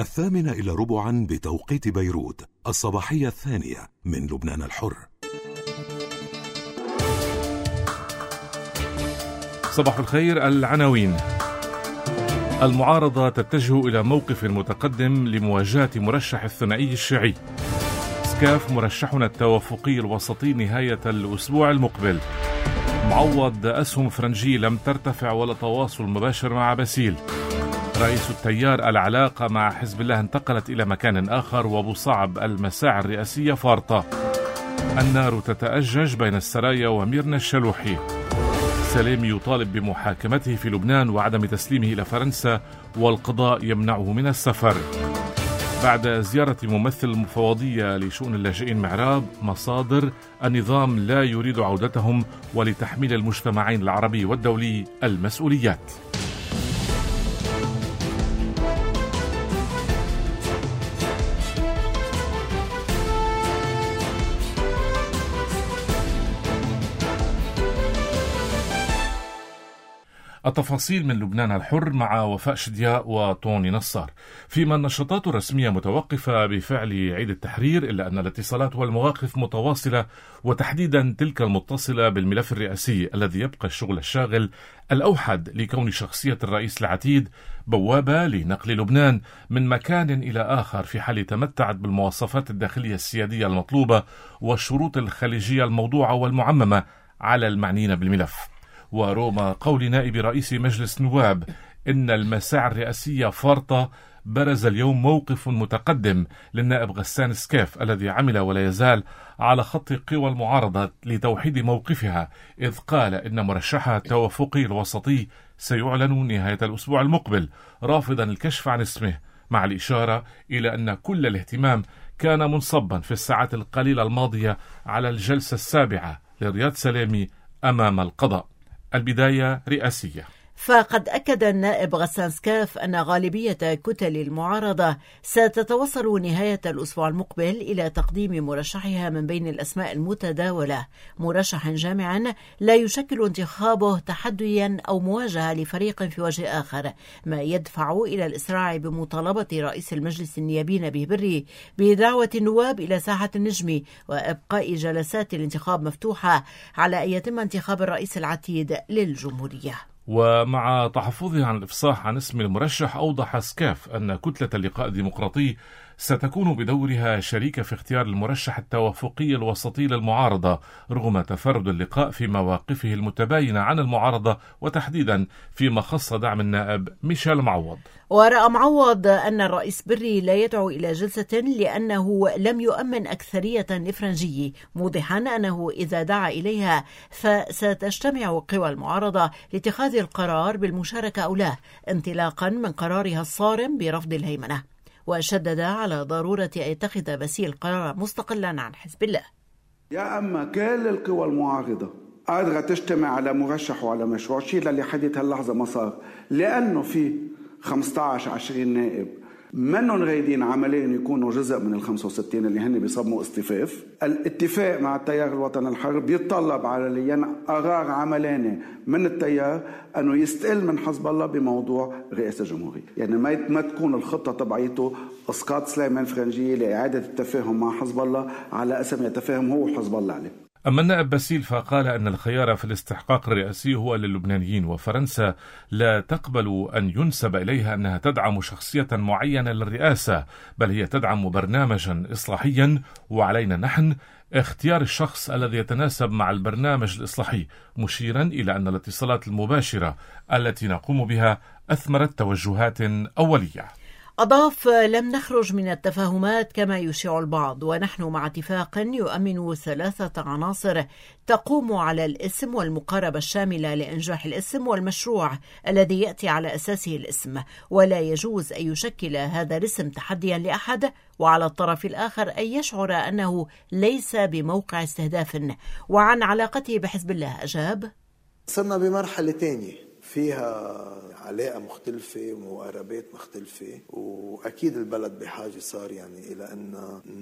8:45 بتوقيت بيروت، الصباحية الثانية من لبنان الحر. صباح الخير. العناوين: المعارضة تتجه إلى موقف متقدم لمواجهة مرشح الثنائي الشيعي. سكاف مرشحنا التوافقي الوسطي نهاية الأسبوع المقبل. معوض: أسهم فرنجي لم ترتفع ولا تواصل مباشر مع باسيل. رئيس التيار: العلاقة مع حزب الله انتقلت إلى مكان آخر. وأبو صعب: المساعي الرئاسية فارطة. النار تتأجج بين السرايا وميرنا الشلوحي. سليمي يطالب بمحاكمته في لبنان وعدم تسليمه إلى فرنسا، والقضاء يمنعه من السفر. بعد زيارة ممثل المفوضية لشؤون اللاجئين معراب: مصادر النظام لا يريد عودتهم ولتحميل المجتمعين العربي والدولي المسؤوليات. التفاصيل من لبنان الحر مع وفاء شدياء وطوني نصار. فيما النشاطات الرسمية متوقفة بفعل عيد التحرير، إلا أن الاتصالات والمواقف متواصلة، وتحديدا تلك المتصلة بالملف الرئاسي الذي يبقى الشغل الشاغل الأوحد لكون شخصية الرئيس العتيد بوابة لنقل لبنان من مكان إلى آخر، في حال تمتعت بالمواصفات الداخلية السيادية المطلوبة والشروط الخليجية الموضوعة والمعممة على المعنيين بالملف. ورغم قول نائب رئيس مجلس النواب إن المساعي الرئاسية فارطة، برز اليوم موقف متقدم للنائب غسان سكاف الذي عمل ولا يزال على خط قوى المعارضة لتوحيد موقفها، إذ قال إن مرشحها التوافقي الوسطي سيعلن نهاية الأسبوع المقبل، رافضا الكشف عن اسمه، مع الإشارة إلى أن كل الاهتمام كان منصبا في الساعات القليلة الماضية على الجلسة السابعة لرياض سلامي أمام القضاء. البداية رئاسية. فقد أكد النائب غسان سكاف أن غالبية كتل المعارضة ستتوصل نهاية الأسبوع المقبل إلى تقديم مرشحها من بين الأسماء المتداولة، مرشح جامع لا يشكل انتخابه تحديا أو مواجهة لفريق في وجه آخر، ما يدفع إلى الإسراع بمطالبة رئيس المجلس النيابي نبيه بري بدعوة النواب إلى ساحة النجم وإبقاء جلسات الانتخاب مفتوحة على أن يتم انتخاب الرئيس العتيد للجمهورية. ومع تحفظه عن الإفصاح عن اسم المرشح، أوضح سكاف أن كتلة اللقاء الديمقراطي ستكون بدورها شريكة في اختيار المرشح التوافقي الوسطي للمعارضة، رغم تفرد اللقاء في مواقفه المتباينة عن المعارضة، وتحديدا فيما خص دعم النائب ميشيل معوض. ورأى معوض أن الرئيس بري لا يدعو إلى جلسة لأنه لم يؤمن أكثرية إفرنجية، موضحا أنه إذا دعا إليها فستجتمع قوى المعارضة لاتخاذ القرار بالمشاركة أو لا، انطلاقا من قرارها الصارم برفض الهيمنة. وشدد على ضرورة أن يتخذ باسيل قرارا مستقلا عن حزب الله. يا أما كل القوى المعارضة قادرة تجتمع على مرشح وعلى مشروع، شيء اللي حديث هاللحظة ما صار، لأنه في 15-20 نائب منهم رايدين عمليا يكونوا جزء من ال65 اللي هن بيصمموا اصطفاف. الاتفاق مع التيار الوطني الحر بيتطلب على قرار عملاني من التيار أنه يستقل من حزب الله بموضوع رئاسة الجمهورية، يعني ما تكون الخطة تبعيته إسقاط سليمان فرنجية لإعادة التفاهم مع حزب الله على اسم يتفاهم هو وحزب الله عليه. أما النائب باسيل فقال أن الخيار في الاستحقاق الرئاسي هو للبنانيين، وفرنسا لا تقبل أن ينسب إليها أنها تدعم شخصية معينة للرئاسة، بل هي تدعم برنامجا إصلاحيا، وعلينا نحن اختيار الشخص الذي يتناسب مع البرنامج الإصلاحي، مشيرا إلى أن الاتصالات المباشرة التي نقوم بها أثمرت توجهات أولية. أضاف: لم نخرج من التفاهمات كما يشيع البعض، ونحن مع اتفاق يؤمن 3 عناصر تقوم على الاسم والمقاربة الشاملة لإنجاح الاسم والمشروع الذي يأتي على أساسه الاسم، ولا يجوز أن يشكل هذا الاسم تحديا لأحد، وعلى الطرف الآخر أن يشعر أنه ليس بموقع استهداف. وعن علاقته بحزب الله أجاب: صرنا بمرحلة تانية فيها علاقة مختلفة ومقاربات مختلفة، وأكيد البلد بحاجة صار إلى أن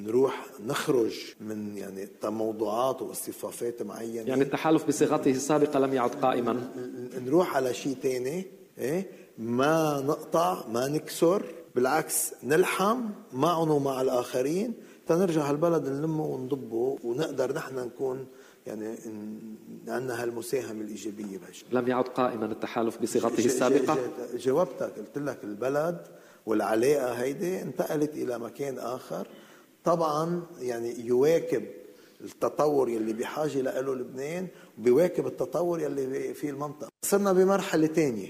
نخرج من موضوعات واصطفافات معينة، التحالف بصيغته السابقة لم يعد قائما، نروح على شيء تاني ما نقطع ما نكسر، بالعكس نلحم معنا ومع الآخرين تنرجع هالبلد نلمه ونضبه ونقدر نحن نكون يعني عندنا هالمساهمة الإيجابية بهالشيء. لم يعد قائما التحالف بصيغته السابقة؟ جاوبتك، قلت لك البلد والعلاقة هيدي انتقلت إلى مكان آخر، طبعا يعني يواكب التطور يلي بحاجة له لبنان وبيواكب التطور يلي في المنطقة. صرنا بمرحلة تانية.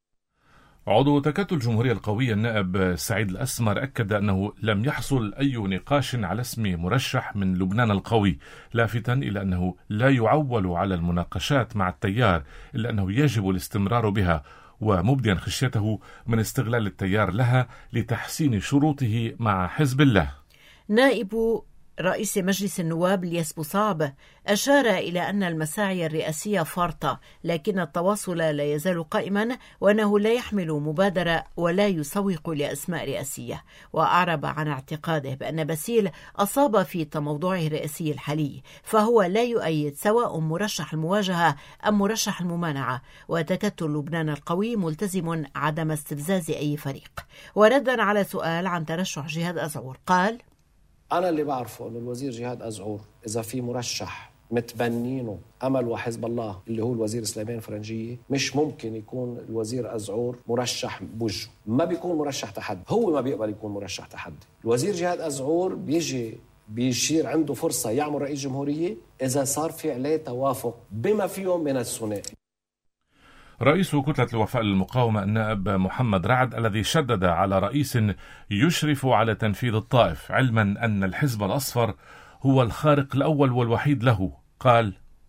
عضو تكتل الجمهورية القوية النائب سعيد الأسمر أكد أنه لم يحصل أي نقاش على اسم مرشح من لبنان القوي، لافتا إلى أنه لا يعول على المناقشات مع التيار، إلا أنه يجب الاستمرار بها، ومبديا خشيته من استغلال التيار لها لتحسين شروطه مع حزب الله. نائب رئيس مجلس النواب الياس بوصعب أشار إلى أن المساعي الرئاسية فرطة، لكن التواصل لا يزال قائما، وأنه لا يحمل مبادرة ولا يسوق لأسماء رئاسية. وأعرب عن اعتقاده بأن باسيل أصاب في تموضعه الرئاسي الحالي، فهو لا يؤيد سواء مرشح المواجهة أم مرشح الممانعة، وتكتل لبنان القوي ملتزم عدم استفزاز أي فريق. وردا على سؤال عن ترشح جهاد أزعور قال: أنا اللي بعرفه أن الوزير جهاد أزعور إذا في مرشح متبنينه أمل وحزب الله اللي هو الوزير سليمان فرنجية، مش ممكن يكون الوزير أزعور مرشح بوجه، ما بيكون مرشح تحدي، هو ما بيقبل يكون مرشح تحدي. الوزير جهاد أزعور بيشير عنده فرصة يعمل رئيس جمهورية إذا صار في عليه توافق بما فيهم من الثنائي. رئيس كتلة الوفاء للمقاومة النائب محمد رعد الذي شدد على رئيس يشرف على تنفيذ الطائف، علما أن الحزب الأصفر هو الخارق الأول والوحيد له، قال: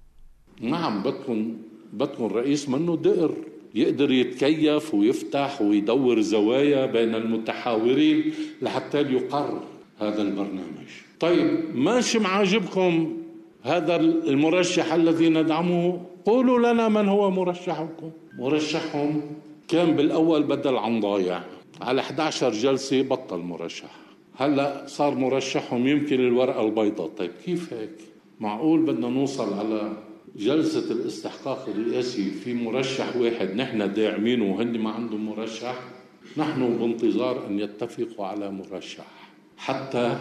نعم، بدكم رئيس منه دقر يقدر يتكيف ويفتح ويدور زوايا بين المتحاورين لحتى يقر هذا البرنامج. طيب ماشي معاجبكم هذا المرشح الذي ندعمه، قولوا لنا من هو مرشحكم. مرشحهم كان بالأول بدل عن ضايع، على 11 جلسة بطل مرشح، هلأ صار مرشحهم يمكن الورقة البيضاء. طيب كيف هيك؟ معقول بدنا نوصل على جلسة الاستحقاق الرئاسي في مرشح واحد نحن داعمينه وهن ما عندهم مرشح؟ نحن بانتظار أن يتفقوا على مرشح حتى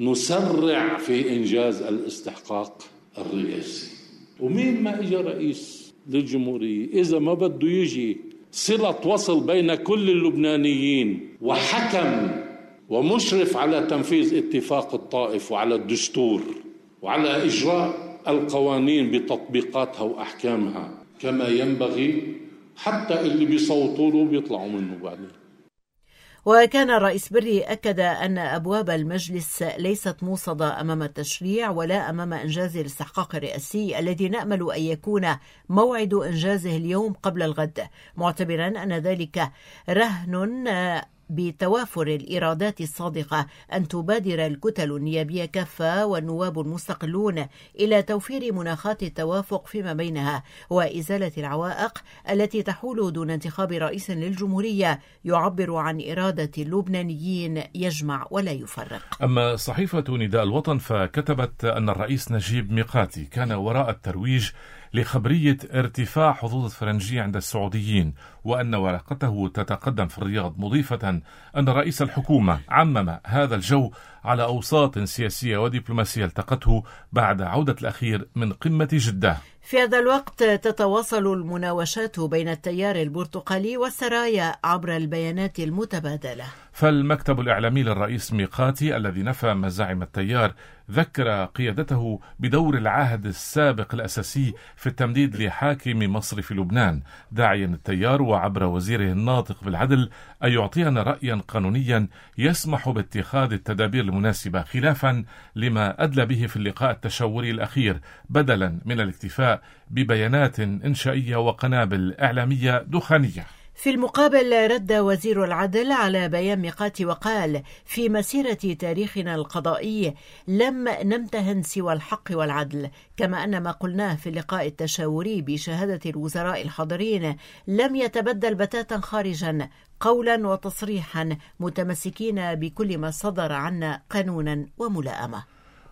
نسرع في إنجاز الاستحقاق الرئاسي. ومين ما إجا رئيس للجمهورية إذا ما بده يجي صلة وصل بين كل اللبنانيين وحكم ومشرف على تنفيذ اتفاق الطائف وعلى الدستور وعلى إجراء القوانين بتطبيقاتها وأحكامها كما ينبغي، حتى اللي بيصوتوا له بيطلعوا منه بعدين. وكان الرئيس بري أكد أن أبواب المجلس ليست موصدة أمام التشريع ولا أمام إنجاز الاستحقاق الرئاسي الذي نأمل أن يكون موعد إنجازه اليوم قبل الغد، معتبرا أن ذلك رهن بتوافر الإرادات الصادقة أن تبادر الكتل النيابية كافة والنواب المستقلون إلى توفير مناخات التوافق فيما بينها وإزالة العوائق التي تحول دون انتخاب رئيس للجمهورية يعبر عن إرادة اللبنانيين يجمع ولا يفرق. أما صحيفة نداء الوطن فكتبت أن الرئيس نجيب ميقاتي كان وراء الترويج لخبرية ارتفاع حظوظ الفرنجية عند السعوديين، وأن ورقته تتقدم في الرياض، مضيفة أن رئيس الحكومة عمم هذا الجو على أوساط سياسية ودبلوماسية التقته بعد عودة الأخير من قمة جدة. في هذا الوقت تتواصل المناوشات بين التيار البرتقالي والسرايا عبر البيانات المتبادلة. فالمكتب الإعلامي للرئيس ميقاتي الذي نفى مزاعم التيار ذكر قيادته بدور العهد السابق الأساسي في التمديد لحاكم مصر في لبنان، داعيا التيار وعبر وزيره الناطق بالعدل أن يعطينا رأيا قانونيا يسمح باتخاذ التدابير المناسبة خلافا لما أدلى به في اللقاء التشاوري الأخير، بدلا من الاكتفاء ببيانات إنشائية وقنابل إعلامية دخانية. في المقابل رد وزير العدل على بيان ميقاتي وقال: في مسيرة تاريخنا القضائي لم نمتهن سوى الحق والعدل، كما أن ما قلناه في اللقاء التشاوري بشهادة الوزراء الحاضرين لم يتبدل بتاتا خارجا، قولا وتصريحا متمسكين بكل ما صدر عنا قانونا وملائمة.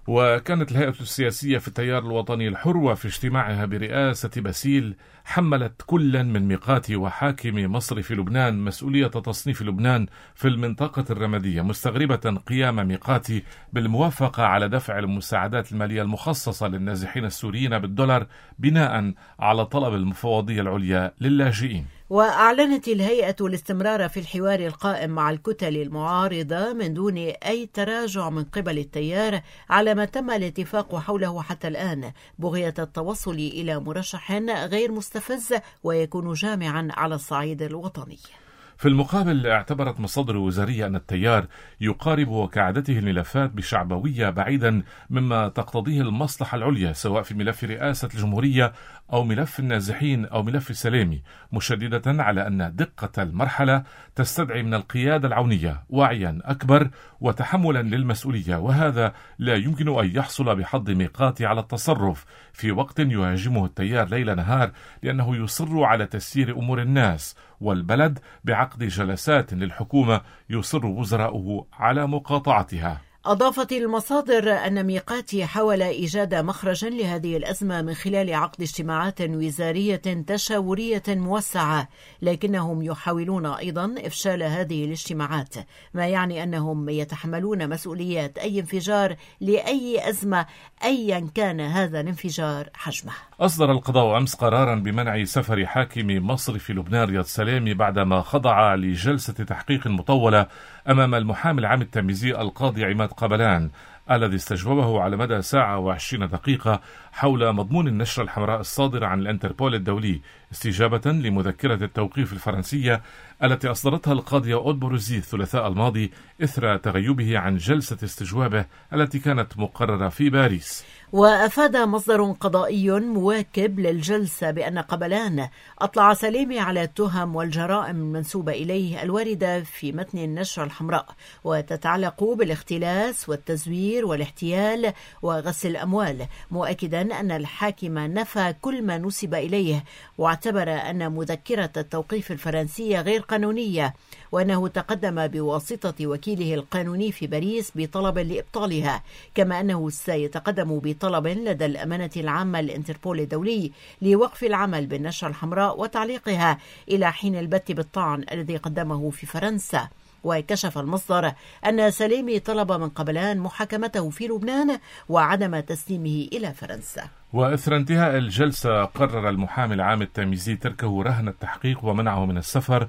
وكانت الهيئة السياسية في التيار الوطني الحر وفي اجتماعها برئاسة باسيل حملت كلا من ميقاتي وحاكم مصر في لبنان مسؤولية تصنيف لبنان في المنطقة الرمادية، مستغربة قيام ميقاتي بالموافقة على دفع المساعدات المالية المخصصة للنازحين السوريين بالدولار بناء على طلب المفوضية العليا للاجئين. وأعلنت الهيئة الاستمرار في الحوار القائم مع الكتل المعارضة من دون أي تراجع من قبل التيار على ما تم الاتفاق حوله حتى الآن، بغية التوصل إلى مرشح غير مستفز ويكون جامعا على الصعيد الوطني. في المقابل اعتبرت مصادر وزارية أن التيار يقارب وكعادته الملفات بشعبوية بعيدا مما تقتضيه المصلحة العليا، سواء في ملف رئاسة الجمهورية أو ملف النازحين أو ملف سلامي، مشددة على أن دقة المرحلة تستدعي من القيادة العونية وعيا أكبر وتحملا للمسؤولية، وهذا لا يمكن أن يحصل بحظ ميقاتي على التصرف في وقت يهاجمه التيار ليل نهار، لأنه يصر على تسيير أمور الناس والبلد بعقد جلسات للحكومة يصر وزراؤه على مقاطعتها. أضافت المصادر أن ميقاتي حاول إيجاد مخرجا لهذه الأزمة من خلال عقد اجتماعات وزارية تشاورية موسعة، لكنهم يحاولون أيضا إفشال هذه الاجتماعات، ما يعني أنهم يتحملون مسؤوليات أي انفجار لأي أزمة أيا كان هذا الانفجار حجمه. أصدر القضاء أمس قرارا بمنع سفر حاكم مصر في لبنان رياض سلامي بعدما خضع لجلسة تحقيق مطولة أمام المحامي العام التمييزي القاضي عماد قبلان، الذي استجوبه على مدى ساعة و20 دقيقة حول مضمون النشرة الحمراء الصادرة عن الانتربول الدولي، استجابة لمذكرة التوقيف الفرنسية التي أصدرتها القاضية أود بوروزي الثلاثاء الماضي إثر تغيبه عن جلسة استجوابه التي كانت مقررة في باريس. وأفاد مصدر قضائي مواكب للجلسة بأن قبلان أطلع سلامي على التهم والجرائم المنسوبة إليه الواردة في متن النشرة الحمراء، وتتعلق بالاختلاس والتزوير والاحتيال وغسل الأموال، مؤكدا أن الحاكم نفى كل ما نسب إليه، واعتبر أن مذكرة التوقيف الفرنسية غير قانونية، وأنه تقدم بواسطة وكيله القانوني في باريس بطلب لإبطالها، كما أنه سيتقدم بطلب لدى الأمانة العامة للإنتربول الدولي لوقف العمل بالنشرة الحمراء وتعليقها إلى حين البت بالطعن الذي قدمه في فرنسا. وكشف المصدر أن سلامي طلب من قبلان محاكمته في لبنان وعدم تسليمه إلى فرنسا. وإثر انتهاء الجلسة قرر المحامي العام التمييزي تركه رهن التحقيق ومنعه من السفر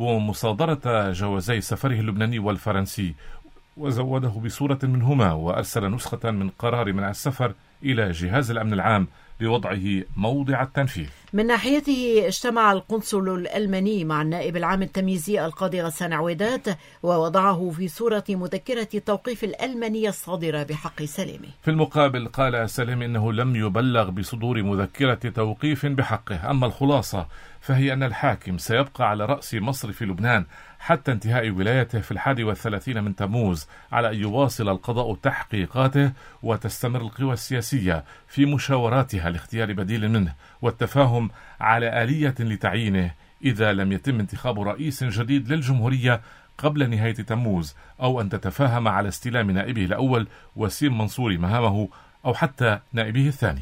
ومصادرة جوازي سفره اللبناني والفرنسي، وزوده بصورة منهما، وأرسل نسخة من قرار منع السفر إلى جهاز الأمن العام لوضعه موضع التنفيذ. من ناحيته اجتمع القنصل الألماني مع النائب العام التمييزي القاضي غسان عويدات ووضعه في صورة مذكرة التوقيف الألمانية الصادرة بحق سلامي. في المقابل قال سلامي إنه لم يبلغ بصدور مذكرة توقيف بحقه، أما الخلاصة فهي أن الحاكم سيبقى على رأس مصر في لبنان حتى انتهاء ولايته في 31 من تموز، على أن يواصل القضاء تحقيقاته وتستمر القوى السياسية في مشاوراتها لاختيار بديل منه والتفاهم على آلية لتعيينه إذا لم يتم انتخاب رئيس جديد للجمهورية قبل نهاية تموز، أو أن تتفاهم على استلام نائبه الأول وسيم منصوري مهامه، أو حتى نائبه الثاني.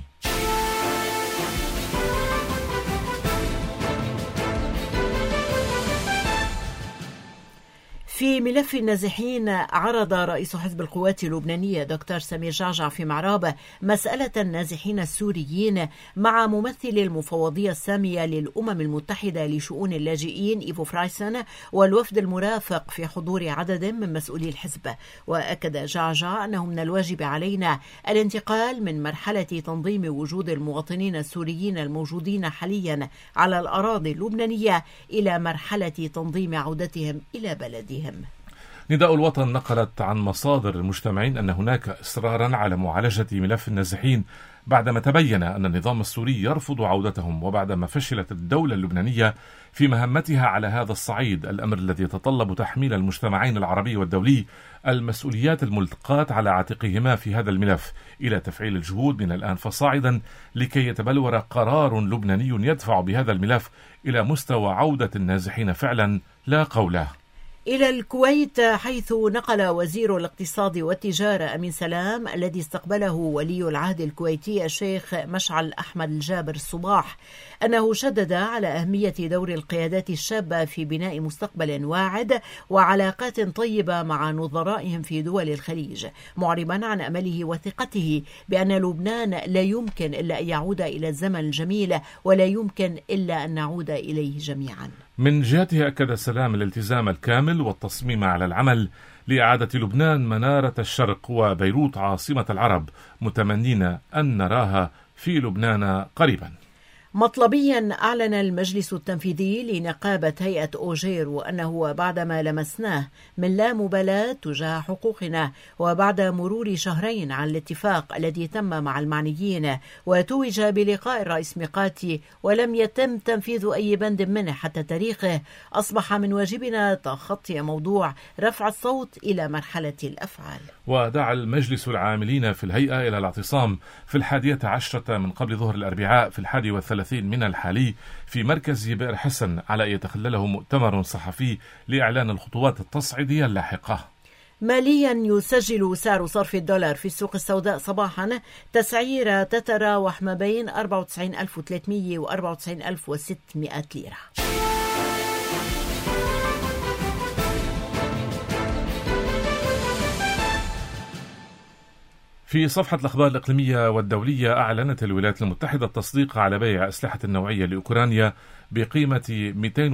في ملف النازحين، عرض رئيس حزب القوات اللبنانية دكتور سمير جعجع في معرابة مسألة النازحين السوريين مع ممثل المفوضية السامية للأمم المتحدة لشؤون اللاجئين إيفو فرايسن والوفد المرافق في حضور عدد من مسؤولي الحزب. وأكد جعجع أنه من الواجب علينا الانتقال من مرحلة تنظيم وجود المواطنين السوريين الموجودين حاليا على الأراضي اللبنانية إلى مرحلة تنظيم عودتهم إلى بلدهم. نداء الوطن نقلت عن مصادر المجتمعين أن هناك إصرارا على معالجة ملف النازحين بعدما تبين أن النظام السوري يرفض عودتهم، وبعدما فشلت الدولة اللبنانية في مهمتها على هذا الصعيد، الأمر الذي يتطلب تحميل المجتمعين العربي والدولي المسؤوليات الملقاة على عاتقهما في هذا الملف إلى تفعيل الجهود من الآن فصاعدا لكي يتبلور قرار لبناني يدفع بهذا الملف إلى مستوى عودة النازحين فعلا لا قوله. إلى الكويت، حيث نقل وزير الاقتصاد والتجارة أمين سلام الذي استقبله ولي العهد الكويتي الشيخ مشعل أحمد الجابر الصباح أنه شدد على أهمية دور القيادات الشابة في بناء مستقبل واعد وعلاقات طيبة مع نظرائهم في دول الخليج، معربا عن أمله وثقته بأن لبنان لا يمكن إلا أن يعود إلى الزمن الجميل ولا يمكن إلا أن نعود إليه جميعا. من جهته أكد سلام الالتزام الكامل والتصميم على العمل لإعادة لبنان منارة الشرق وبيروت عاصمة العرب، متمنين أن نراها في لبنان قريبا. مطلبيا أعلن المجلس التنفيذي لنقابة هيئة أوجيرو أنه بعدما لمسناه من لا مبالاة تجاه حقوقنا وبعد مرور شهرين عن الاتفاق الذي تم مع المعنيين وتوج بلقاء الرئيس ميقاتي ولم يتم تنفيذ أي بند منه حتى تاريخه، أصبح من واجبنا تخطي موضوع رفع الصوت إلى مرحلة الأفعال. ودعا المجلس العاملين في الهيئة إلى الاعتصام في 11 من قبل ظهر الأربعاء في 31 من الحالي في مركز بئر حسن على أن يتخلله مؤتمر صحفي لإعلان الخطوات التصعيدية اللاحقة. ماليا، يسجل سعر صرف الدولار في السوق السوداء صباحا تسعيرة تتراوح ما بين 94,300 و 94,600 ليرة. في صفحة الأخبار الإقليمية والدولية، أعلنت الولايات المتحدة التصديق على بيع أسلحة نوعية لأوكرانيا بقيمة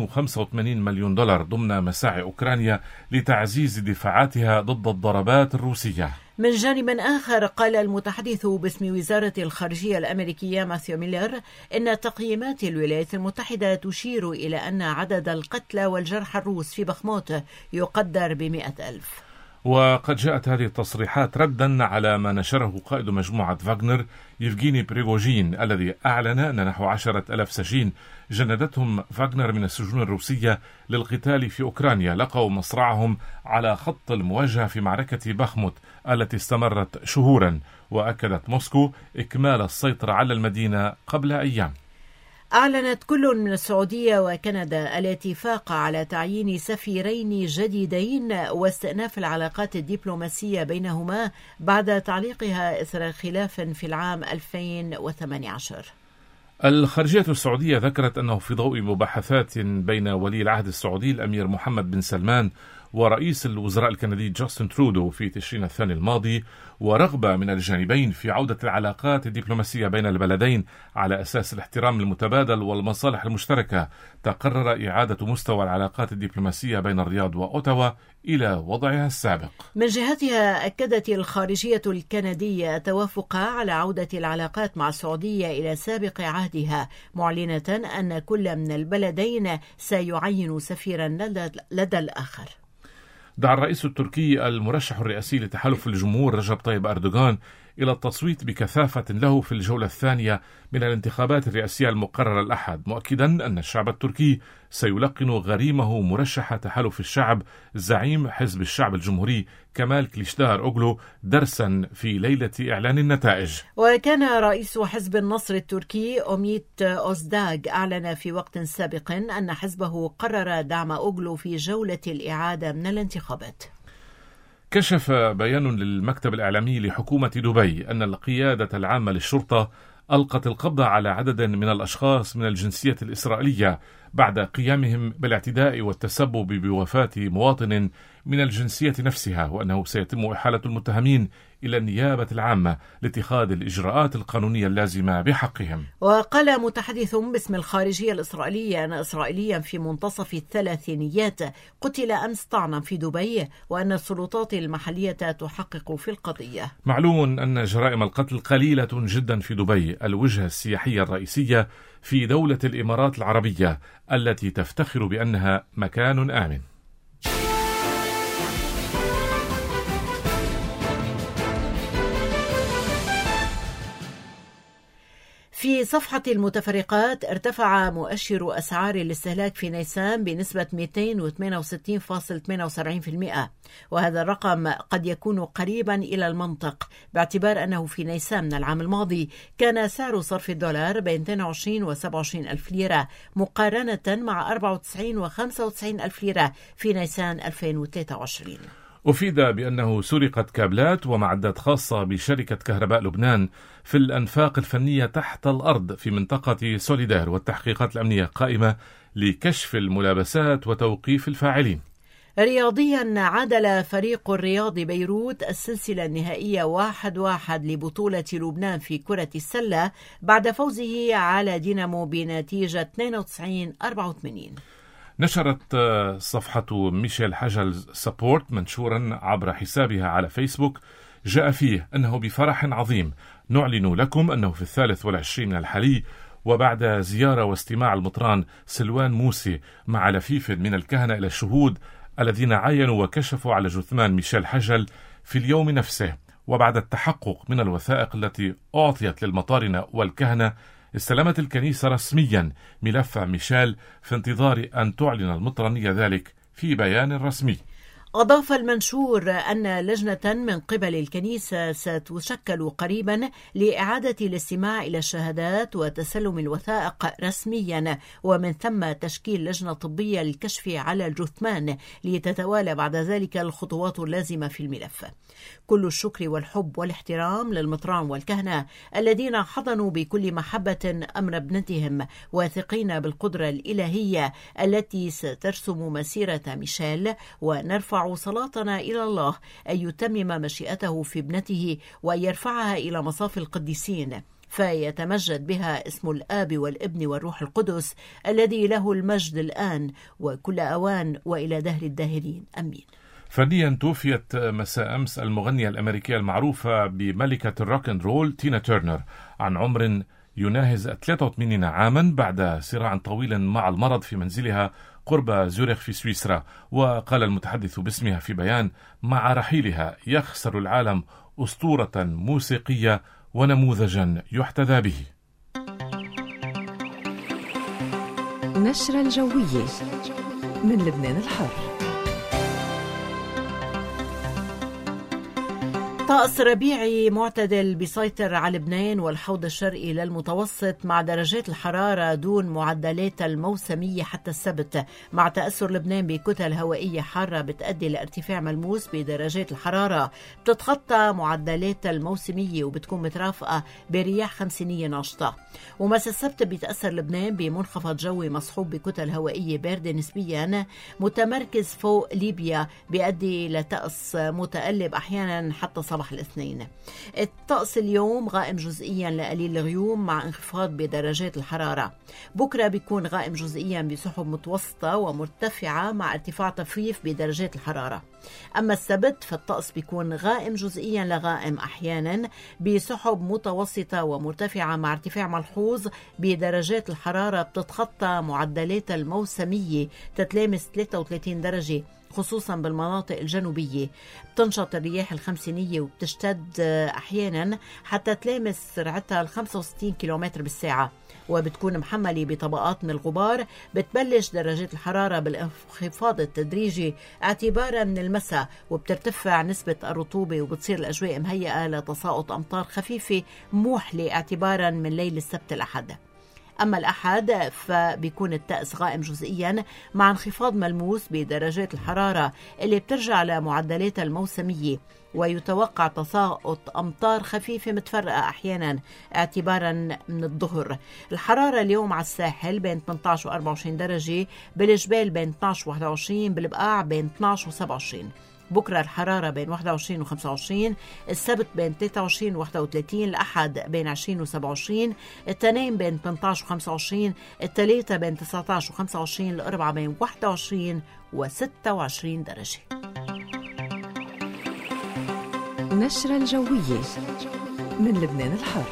285 مليون دولار ضمن مساعي أوكرانيا لتعزيز دفاعاتها ضد الضربات الروسية. من جانب آخر، قال المتحدث باسم وزارة الخارجية الأمريكية ماثيو ميلر إن تقييمات الولايات المتحدة تشير إلى أن عدد القتلى والجرحى الروس في بخموت يقدر ب100,000. وقد جاءت هذه التصريحات ردا على ما نشره قائد مجموعة فاغنر يفغيني بريغوجين الذي أعلن أن نحو 10,000 سجين جندتهم فاغنر من السجون الروسية للقتال في أوكرانيا لقوا مصرعهم على خط المواجهة في معركة بخموت التي استمرت شهورا، وأكدت موسكو إكمال السيطرة على المدينة قبل أيام. أعلنت كل من السعودية وكندا الاتفاق على تعيين سفيرين جديدين واستئناف العلاقات الدبلوماسية بينهما بعد تعليقها إثر خلاف في العام 2018. الخارجية السعودية ذكرت أنه في ضوء مباحثات بين ولي العهد السعودي الأمير محمد بن سلمان ورئيس الوزراء الكندي جاستن ترودو في تشرين الثاني الماضي، ورغبة من الجانبين في عودة العلاقات الدبلوماسية بين البلدين على أساس الاحترام المتبادل والمصالح المشتركة، تقرر إعادة مستوى العلاقات الدبلوماسية بين الرياض وأوتاوا إلى وضعها السابق. من جهتها، أكدت الخارجية الكندية توافق على عودة العلاقات مع السعودية إلى سابق عهدها، معلنة أن كل من البلدين سيعين سفيرا لدى الآخر. دعا الرئيس التركي المرشح الرئاسي لتحالف الجمهور رجب طيب أردوغان إلى التصويت بكثافة له في الجولة الثانية من الانتخابات الرئاسية المقررة الأحد، مؤكدا أن الشعب التركي سيلقن غريمه مرشح تحالف الشعب زعيم حزب الشعب الجمهوري كمال كليشدار أوغلو درسا في ليلة إعلان النتائج. وكان رئيس حزب النصر التركي أوميت أوزداغ أعلن في وقت سابق أن حزبه قرر دعم أوغلو في جولة الإعادة من الانتخابات. كشف بيان للمكتب الإعلامي لحكومة دبي أن القيادة العامة للشرطة ألقت القبض على عدد من الأشخاص من الجنسية الإسرائيلية بعد قيامهم بالاعتداء والتسبب بوفاة مواطن من الجنسية نفسها، وأنه سيتم إحالة المتهمين إلى النيابة العامة لاتخاذ الإجراءات القانونية اللازمة بحقهم. وقال متحدث باسم الخارجية الإسرائيلية أن إسرائيليا في منتصف الثلاثينيات قتل أمس طعنا في دبي، وأن السلطات المحلية تحقق في القضية. معلوم أن جرائم القتل قليلة جدا في دبي، الوجهة السياحية الرئيسية في دولة الإمارات العربية التي تفتخر بأنها مكان آمن. في صفحة المتفرقات، ارتفع مؤشر أسعار الاستهلاك في نيسان بنسبة 268.78%، وهذا الرقم قد يكون قريبا إلى المنطق باعتبار أنه في نيسان من العام الماضي كان سعر صرف الدولار بين 22 و 27 ألف ليرة مقارنة مع 94 و 95 ألف ليرة في نيسان 2023. أفيد بأنه سرقت كابلات ومعدات خاصة بشركة كهرباء لبنان في الأنفاق الفنية تحت الأرض في منطقة سوليدار، والتحقيقات الأمنية قائمة لكشف الملابسات وتوقيف الفاعلين. رياضيا، عادل فريق الرياض بيروت السلسلة النهائية 1-1 لبطولة لبنان في كرة السلة بعد فوزه على دينامو بنتيجة 92-84. نشرت صفحة ميشيل حجل سابورت منشورا عبر حسابها على فيسبوك جاء فيه أنه بفرح عظيم نعلن لكم أنه في 23 الحالي، وبعد زيارة واستماع المطران سلوان موسي مع لفيف من الكهنة إلى الشهود الذين عاينوا وكشفوا على جثمان ميشيل حجل في اليوم نفسه، وبعد التحقق من الوثائق التي أعطيت للمطارنة والكهنة، استلمت الكنيسة رسميا ملف ميشيل في انتظار أن تعلن المطرانية ذلك في بيان رسمي. أضاف المنشور أن لجنة من قبل الكنيسة ستشكل قريبا لإعادة الاستماع إلى الشهادات وتسلم الوثائق رسميا، ومن ثم تشكيل لجنة طبية للكشف على الجثمان لتتوالى بعد ذلك الخطوات اللازمة في الملف. كل الشكر والحب والاحترام للمطران والكهنة الذين حضنوا بكل محبة أمر ابنتهم، واثقين بالقدرة الإلهية التي سترسم مسيرة ميشيل، ونرفع صلاتنا إلى الله أن يتمم مشيئته في ابنته وأن يرفعها إلى مصاف القديسين، فيتمجد بها اسم الآب والابن والروح القدس الذي له المجد الآن وكل أوان وإلى دهر الداهرين، أمين. فنيا، توفيت مساء أمس المغنية الأمريكية المعروفة بملكة الروك اند رول تينا تيرنر عن عمر يناهز 83 عاما بعد صراع طويل مع المرض في منزلها قرب زوريخ في سويسرا. وقال المتحدث باسمها في بيان: مع رحيلها يخسر العالم أسطورة موسيقية ونموذجا يحتذى به. نشرة الجوية من لبنان الحر. طقس ربيعي معتدل بيسيطر على لبنان والحوض الشرقي للمتوسط، مع درجات الحرارة دون معدلات الموسمية حتى السبت، مع تأثر لبنان بكتل هوائية حارة بتؤدي لارتفاع ملموس بدرجات الحرارة بتتخطى معدلات الموسمية وبتكون مترافقة برياح خمسينية ناشطة. ومساء السبت بيتأثر لبنان بمنخفض جوي مصحوب بكتل هوائية باردة نسبيا متمركز فوق ليبيا بيؤدي لطقس متقلب أحيانا حتى صباح الاثنين. الطقس اليوم غائم جزئيا لقليل الغيوم مع انخفاض بدرجات الحرارة. بكرة بيكون غائم جزئيا بسحب متوسطة ومرتفعة مع ارتفاع طفيف بدرجات الحرارة. أما السبت فالطقس بيكون غائم جزئيا لغائم أحيانا بسحب متوسطة ومرتفعة مع ارتفاع ملحوظ بدرجات الحرارة بتتخطى معدلات الموسمية تتلامس 33 درجة خصوصا بالمناطق الجنوبية. بتنشط الرياح الخمسينية وبتشتد أحيانا حتى تلامس سرعتها 65 كيلومتر بالساعة، وبتكون محملة بطبقات من الغبار. بتبلش درجات الحرارة بالانخفاض التدريجي اعتبارا من المساء، وبترتفع نسبة الرطوبة وبتصير الأجواء مهيئة لتساقط أمطار خفيفة موحلة اعتبارا من ليل السبت الأحد. أما الأحد فبيكون الطقس غائم جزئيا مع انخفاض ملموس بدرجات الحرارة اللي بترجع لمعدلات الموسمية، ويتوقع تساقط أمطار خفيفة متفرقة أحيانا اعتبارا من الظهر. الحرارة اليوم على الساحل بين 18 و 24 درجة، بالجبال بين 12 و 21، بالبقاع بين 12 و 27. بكرة الحرارة بين 21 و 25، السبت بين 23 و 31، الأحد بين 20 و 27، الاثنين بين 18 و 25، الثلاثة بين 19 و 25، الأربعاء بين 21 و 26 درجة. نشرة الجوية من لبنان الحر.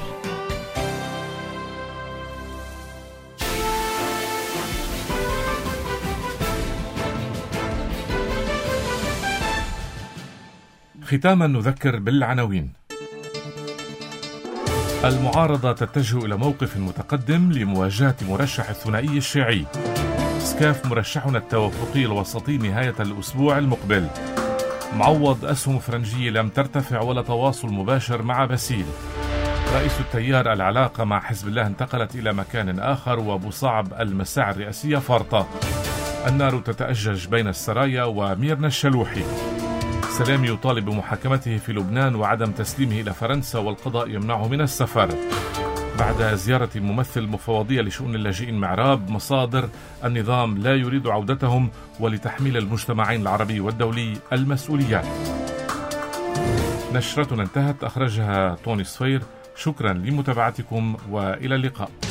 ختاما نذكر بالعناوين. المعارضة تتجه إلى موقف متقدم لمواجهة مرشح الثنائي الشيعي. سكاف مرشحنا التوافقي الوسطي نهاية الأسبوع المقبل. معوض أسهم فرنجية لم ترتفع ولا تواصل مباشر مع باسيل. رئيس التيار العلاقة مع حزب الله انتقلت إلى مكان آخر، وأبو صعب المساعي الرئاسية فرطة. النار تتأجج بين السرايا وميرنا الشلوحي. سلامي يطالب بمحاكمته في لبنان وعدم تسليمه إلى فرنسا، والقضاء يمنعه من السفر. بعد زيارة الممثل المفوضية لشؤون اللاجئين معراب، مصادر النظام لا يريد عودتهم ولتحميل المجتمعين العربي والدولي المسؤوليات. نشرتنا انتهت، أخرجها توني صفير. شكرا لمتابعتكم وإلى اللقاء.